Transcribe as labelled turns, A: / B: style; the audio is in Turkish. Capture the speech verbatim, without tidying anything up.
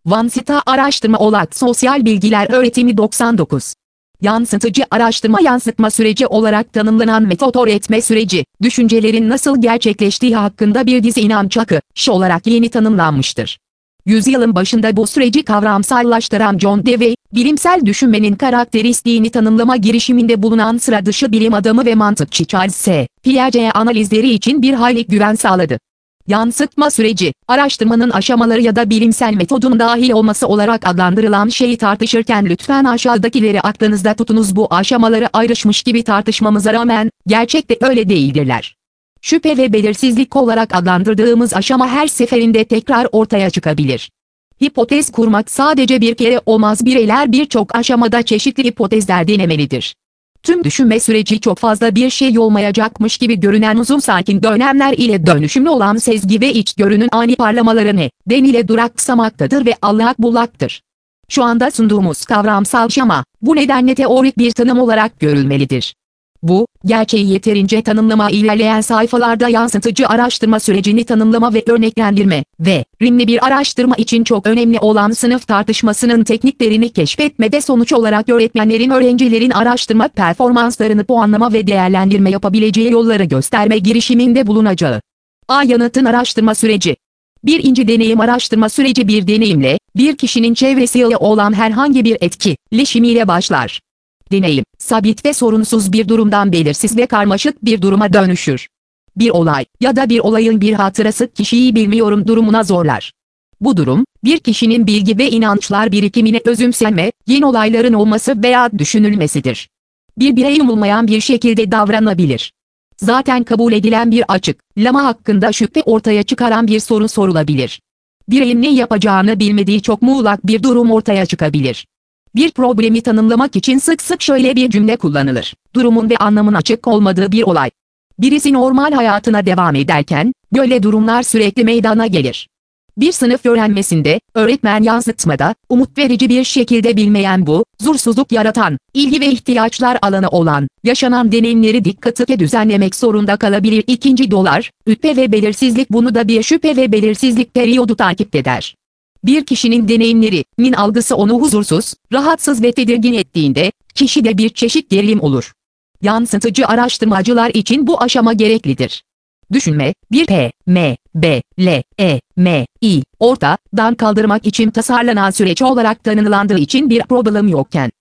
A: Vansita Araştırma Olarak Sosyal Bilgiler Öğretimi doksan dokuz. Yansıtıcı araştırma yansıtma süreci olarak tanımlanan metot öğretme süreci, düşüncelerin nasıl gerçekleştiği hakkında bir dizi inanç akışı olarak yeni tanımlanmıştır. Yüzyılın başında bu süreci kavramsallaştıran John Dewey, bilimsel düşünmenin karakteristiğini tanımlama girişiminde bulunan sıra dışı bilim adamı ve mantıkçı Charles S. Piaget'e analizleri için bir hayli güven sağladı. Yansıtma süreci, araştırmanın aşamaları ya da bilimsel metodun dahil olması olarak adlandırılan şeyi tartışırken lütfen aşağıdakileri aklınızda tutunuz. Bu aşamaları ayrışmış gibi tartışmamıza rağmen, gerçekte öyle değildirler. Şüphe ve belirsizlik olarak adlandırdığımız aşama her seferinde tekrar ortaya çıkabilir. Hipotez kurmak sadece bir kere olmaz, bireyler birçok aşamada çeşitli hipotezler denemelidir. Tüm düşünme süreci çok fazla bir şey olmayacakmış gibi görünen uzun sakin dönemler ile dönüşümlü olan sezgi ve içgörünün ani parlamaları nedeniyle duraksamaktadır ve allak bullaktır. Şu anda sunduğumuz kavramsal şema, bu nedenle teorik bir tanım olarak görülmelidir. Bu, gerçeği yeterince tanımlama ilerleyen sayfalarda yansıtıcı araştırma sürecini tanımlama ve örneklendirme ve rimli bir araştırma için çok önemli olan sınıf tartışmasının tekniklerini keşfetmede sonuç olarak öğretmenlerin öğrencilerin araştırma performanslarını puanlama ve değerlendirme yapabileceği yolları gösterme girişiminde bulunacağı. A. Yanıtın araştırma süreci. Birinci deneyim araştırma süreci bir deneyimle, bir kişinin çevresiyle olan herhangi bir etkileşimiyle başlar. Deneyim, sabit ve sorunsuz bir durumdan belirsiz ve karmaşık bir duruma dönüşür. Bir olay ya da bir olayın bir hatırası kişiyi bilmiyorum durumuna zorlar. Bu durum, bir kişinin bilgi ve inançlar birikimine özümseme, yeni olayların olması veya düşünülmesidir. Bir birey umulmayan bir şekilde davranabilir. Zaten kabul edilen bir açıklama hakkında şüphe ortaya çıkaran bir soru sorulabilir. Bireyin ne yapacağını bilmediği çok muğlak bir durum ortaya çıkabilir. Bir problemi tanımlamak için sık sık şöyle bir cümle kullanılır: durumun ve anlamın açık olmadığı bir olay. Birisi normal hayatına devam ederken, böyle durumlar sürekli meydana gelir. Bir sınıf öğrenmesinde, öğretmen yansıtmada, umut verici bir şekilde bilmeyen bu, zursuzluk yaratan, ilgi ve ihtiyaçlar alanı olan, yaşanan deneyimleri dikkatli düzenlemek zorunda kalabilir. İkinci dolar, şüphe ve belirsizlik. Bunu da bir şüphe ve belirsizlik periyodu takip eder. Bir kişinin deneyimlerinin algısı onu huzursuz, rahatsız ve tedirgin ettiğinde, kişide bir çeşit gerilim olur. Yansıtıcı araştırmacılar için bu aşama gereklidir. Düşünme, bir P, M, B, L, E, M, I, ortadan kaldırmak için tasarlanan süreç olarak tanımlandığı için bir problem yokken,